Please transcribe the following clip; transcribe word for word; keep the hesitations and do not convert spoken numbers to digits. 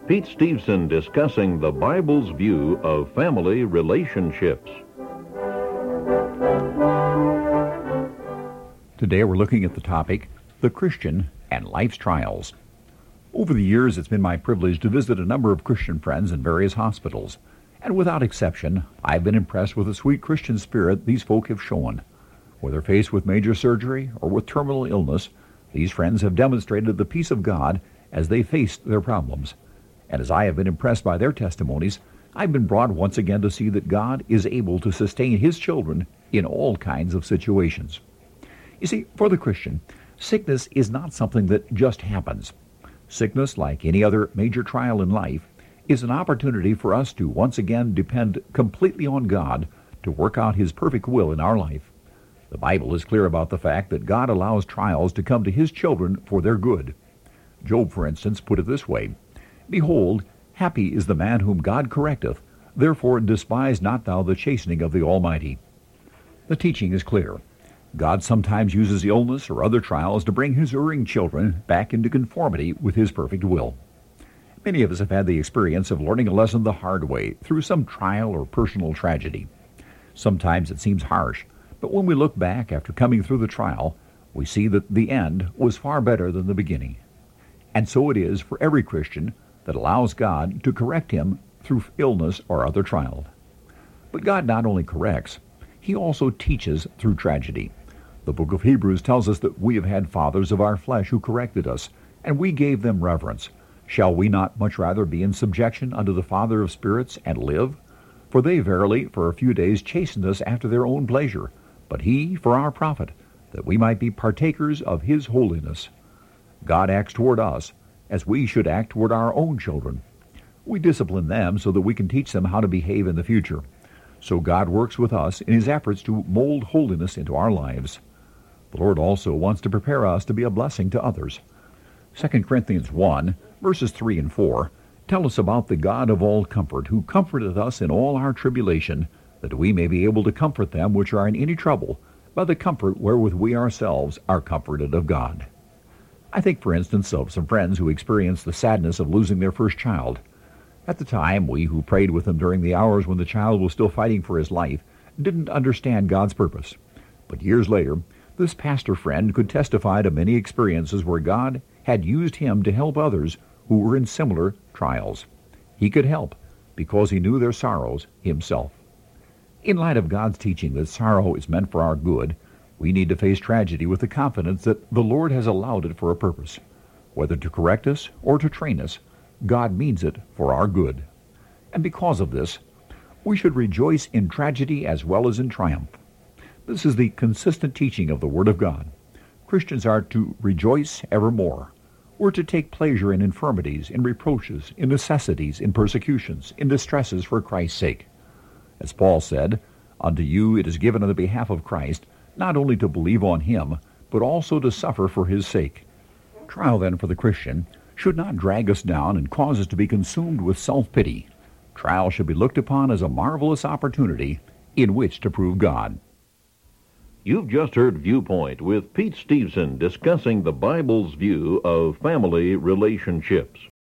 Pete Stevenson discussing the Bible's view of family relationships. Today we're looking at the topic, the Christian and life's trials. Over the years, it's been my privilege to visit a number of Christian friends in various hospitals. And without exception, I've been impressed with the sweet Christian spirit these folk have shown. Whether faced with major surgery or with terminal illness, these friends have demonstrated the peace of God as they faced their problems. And as I have been impressed by their testimonies, I've been brought once again to see that God is able to sustain His children in all kinds of situations. You see, for the Christian, sickness is not something that just happens. Sickness, like any other major trial in life, is an opportunity for us to once again depend completely on God to work out His perfect will in our life. The Bible is clear about the fact that God allows trials to come to His children for their good. Job, for instance, put it this way, "Behold, happy is the man whom God correcteth, therefore despise not thou the chastening of the Almighty." The teaching is clear. God sometimes uses illness or other trials to bring His erring children back into conformity with His perfect will. Many of us have had the experience of learning a lesson the hard way through some trial or personal tragedy. Sometimes it seems harsh, but when we look back after coming through the trial, we see that the end was far better than the beginning. And so it is for every Christian that allows God to correct him through illness or other trial. But God not only corrects, He also teaches through tragedy. The book of Hebrews tells us that we have had fathers of our flesh who corrected us, and we gave them reverence. Shall we not much rather be in subjection unto the Father of spirits and live? For they verily for a few days chastened us after their own pleasure, but He for our profit, that we might be partakers of His holiness. God acts toward us as we should act toward our own children. We discipline them so that we can teach them how to behave in the future. So God works with us in His efforts to mold holiness into our lives. The Lord also wants to prepare us to be a blessing to others. Second Corinthians one, verses three and four, tell us about the God of all comfort, who comforteth us in all our tribulation, that we may be able to comfort them which are in any trouble, by the comfort wherewith we ourselves are comforted of God. I think, for instance, of some friends who experienced the sadness of losing their first child. At the time, we who prayed with them during the hours when the child was still fighting for his life didn't understand God's purpose. But years later, this pastor friend could testify to many experiences where God had used him to help others who were in similar trials. He could help because he knew their sorrows himself. In light of God's teaching that sorrow is meant for our good, we need to face tragedy with the confidence that the Lord has allowed it for a purpose. Whether to correct us or to train us, God means it for our good. And because of this, we should rejoice in tragedy as well as in triumph. This is the consistent teaching of the Word of God. Christians are to rejoice evermore. We're to take pleasure in infirmities, in reproaches, in necessities, in persecutions, in distresses for Christ's sake. As Paul said, "Unto you it is given on the behalf of Christ, not only to believe on Him, but also to suffer for His sake." Trial, then, for the Christian should not drag us down and cause us to be consumed with self-pity. Trial should be looked upon as a marvelous opportunity in which to prove God. You've just heard Viewpoint with Pete Stevenson discussing the Bible's view of family relationships.